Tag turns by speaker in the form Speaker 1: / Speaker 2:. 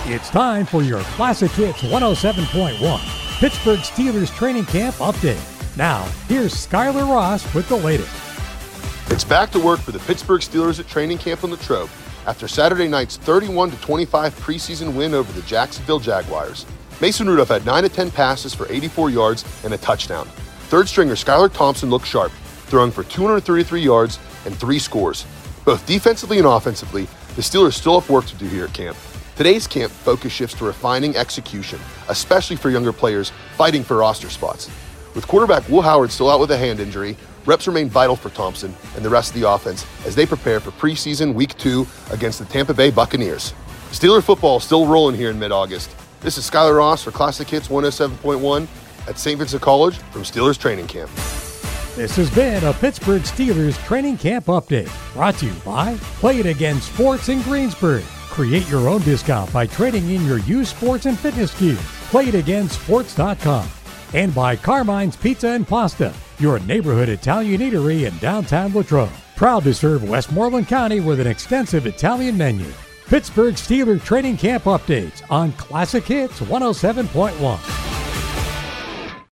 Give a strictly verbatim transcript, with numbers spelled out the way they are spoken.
Speaker 1: It's time for your Classic Hits one oh seven point one Pittsburgh Steelers training camp update. Now, here's Skylar Ross with the latest.
Speaker 2: It's back to work for the Pittsburgh Steelers at training camp on Latrobe after Saturday night's thirty-one to twenty-five preseason win over the Jacksonville Jaguars. Mason Rudolph had nine of ten passes for eighty-four yards and a touchdown. Third stringer Skylar Thompson looked sharp, throwing for two hundred thirty-three yards and three scores. Both defensively and offensively, the Steelers still have work to do here at camp. Today's camp focus shifts to refining execution, especially for younger players fighting for roster spots. With quarterback Will Howard still out with a hand injury, reps remain vital for Thompson and the rest of the offense as they prepare for preseason week two against the Tampa Bay Buccaneers. Steeler football is still rolling here in mid-August. This is Skylar Ross for Classic Hits one oh seven point one at Saint Vincent College from Steelers Training Camp.
Speaker 1: This has been a Pittsburgh Steelers training camp update, brought to you by Play It Again Sports in Greensburg. Create your own discount by trading in your used sports and fitness gear. play it again sports dot com. And by Carmine's Pizza and Pasta, your neighborhood Italian eatery in downtown Latrobe. Proud to serve Westmoreland County with an extensive Italian menu. Pittsburgh Steelers training camp updates on Classic Hits one oh seven point one.